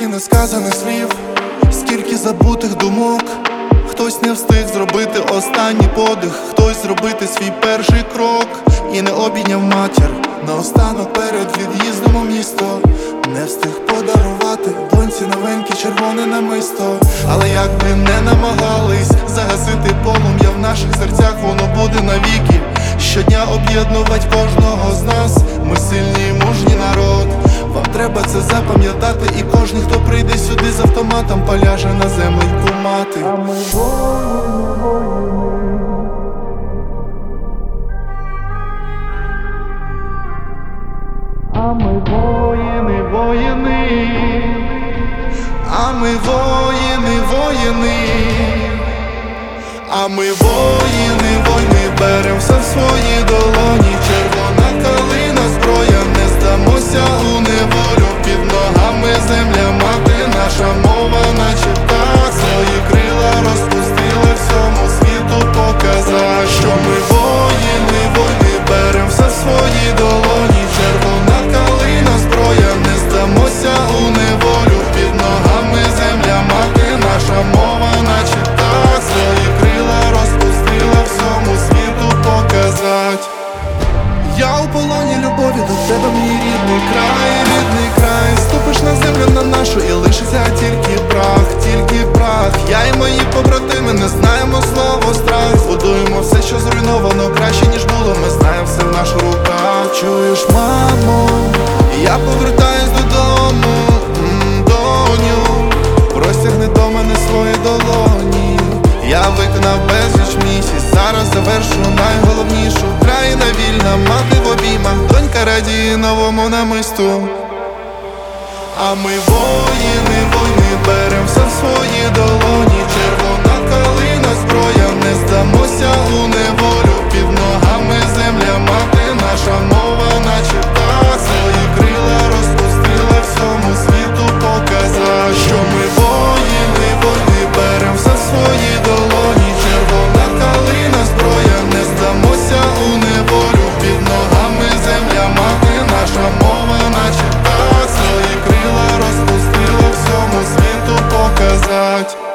Скільки несказаних слів, скільки забутих думок. Хтось не встиг зробити останній подих, хтось зробити свій перший крок і не обійняв матір наостанок перед від'їздом у місто. Не встиг подарувати доньці новеньке червоне намисто. Але як би не намагались загасити полум'я в наших серцях, воно буде навіки. Щодня об'єднувати кожного з нас. Ми сильні і мужній народ. Вам треба це запам'ятати, і кожен, хто прийде сюди з автоматом, поляже на земленьку мати. А ми воїни. А ми воїни, воїни. А ми воїни, воїни. А ми воїни, воїни, берем все в свої долоні. Червона калина, зброя, не здамося у неволю. Під ногами земля мати, наша мова наче птах. Свої крила розпустила, всьому світу показать, що ми воїни, воїни, берем все в свої долоні. Червона калина, зброя, не здамося у неволю. Під ногами земля мати, наша мова наче птах. Свої крила розпустила, всьому світу показать. Я у полоні любові до тебе, мій рідний край. Ступиш на землю на нашу і лишиться тільки прах, тільки прах. Я і мої побратими не знаємо слово страх. Будуємо все, що зруйновано, краще ніж було. Ми знаємо все в наших руках. Чуєш, мамо, я повертаюсь додому, доню. Простягни до мене свої долоні. Я виконав безліч місій, зараз завершу найголовнішу. Країна вільна, мати в обіймах, донька радіє новому намисту. А ми воїни, воїни, берем все в свої долоні. Червона калина, зброя, не здамося у неволю. Під ногами земля мати, наша мова наче птах. Свої крила розпустила, всьому світу показать, що ми воїни, воїни, берем все в свої долоні. Червона калина, зброя, не здамося у неволю. Під ногами земля мати, наша мова наче птах. Свої крила розпустила, всьому світу показать.